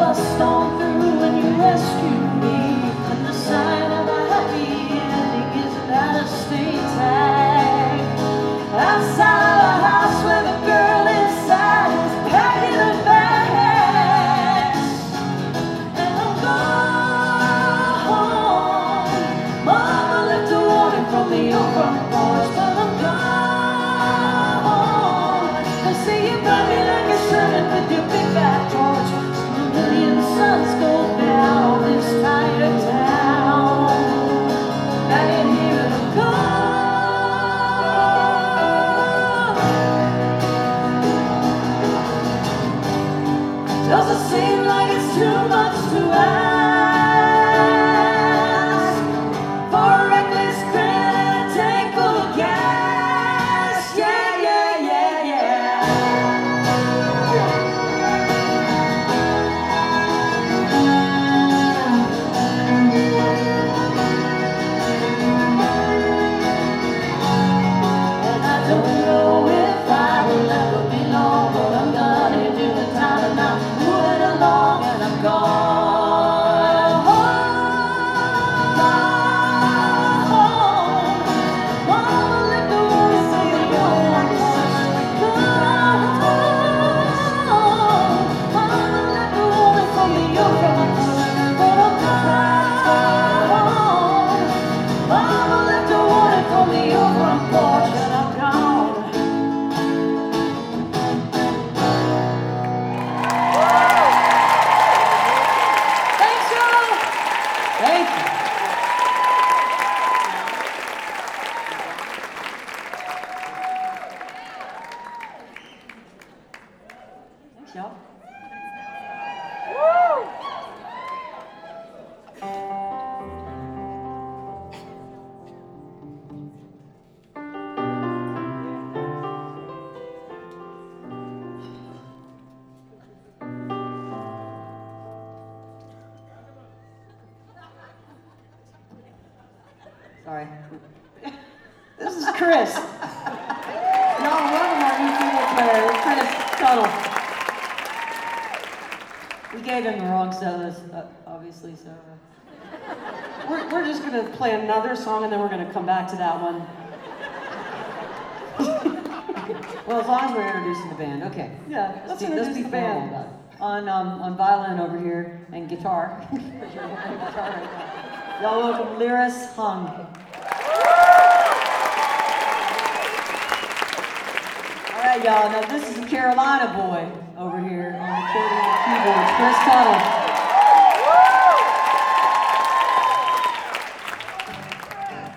bust on through and you rescue me. And the sign of a happy ending is that a state tag outside of a house where the girl inside is packing her bags. And I'm gone. Mama left a warning from the old front porch, but I'm gone. They say you burn me like a sermon with your big bad torch. A million suns go down on this tired town. I can hear it gone. Does it seem like it's too much to ask for a reckless credit and a tank full of gas? Yeah, yeah, yeah, yeah. And I don't know if I will ever be long, but I'm gonna do it time and now. Moving along and I'm gone. Mama left the warning from the old front porch. Mama left the warning from the old front porch. But I'm gone. Mama left a warning from the old front porch, and I'm gone. Thanks, y'all. Thank you. Thanks, y'all. Sorry. This is Chris. Y'all, welcome our new keyboard player, Chris Tuttle. We gave him the wrong set list, obviously, so. We're just gonna play another song and then we're gonna come back to that one. Well, as long as we're introducing the band, okay. Yeah, let's introduce the band. On violin over here and guitar. Guitar right now. Y'all welcome Lyris Hung. All right, y'all. Now this is a Carolina boy over here on the keyboard, Chris Tuttle.